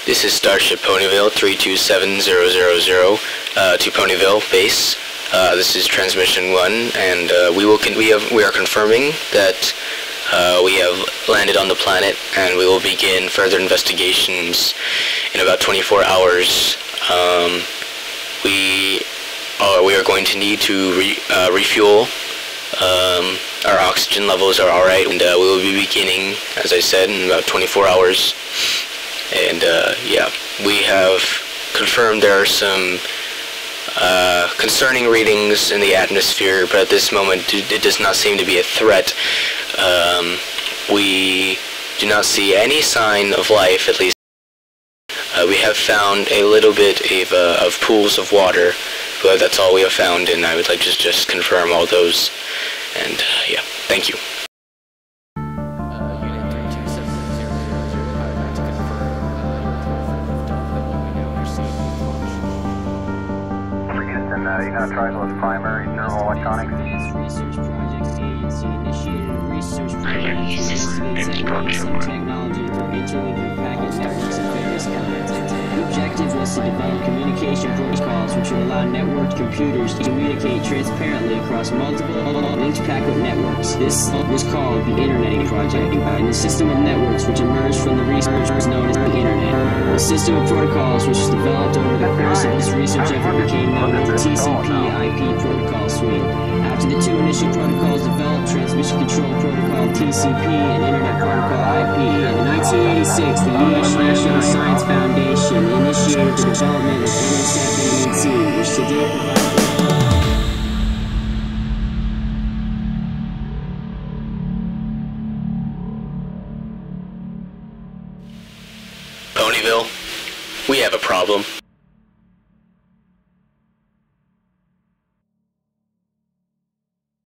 This is Starship Ponyville 327000 to Ponyville base. This is transmission 1, and we are confirming that we have landed on the planet, and we will begin further investigations in about 24 hours. We are going to need to refuel. Our oxygen levels are alright, and we will be beginning, as I said, in about 24 hours. And yeah, we have confirmed there are some concerning readings in the atmosphere, but at this moment it does not seem to be a threat. We do not see any sign of life, at least. We have found a little bit of pools of water, but that's all we have found, and I would like to just confirm all those. And yeah, thank you. You're going to try those primary neural electronics? Research Projects Agency initiated research technology for interlinked packet networks of various kinds. The objective was to develop communication protocols which would allow networked computers to communicate transparently across multiple linked packet networks. This was called the Internet Project, and the system of networks which emerged from the research was known as the Internet. The system of protocols which was developed over the course of this research effort became known as the TCP/IP protocol suite. After the two initial protocols developed, Transmission Control Protocol TCP and Internet Protocol IP, in 1986 the U.S. National Science Foundation initiated the development of NSF-AET, which today provides Ponyville, we have a problem.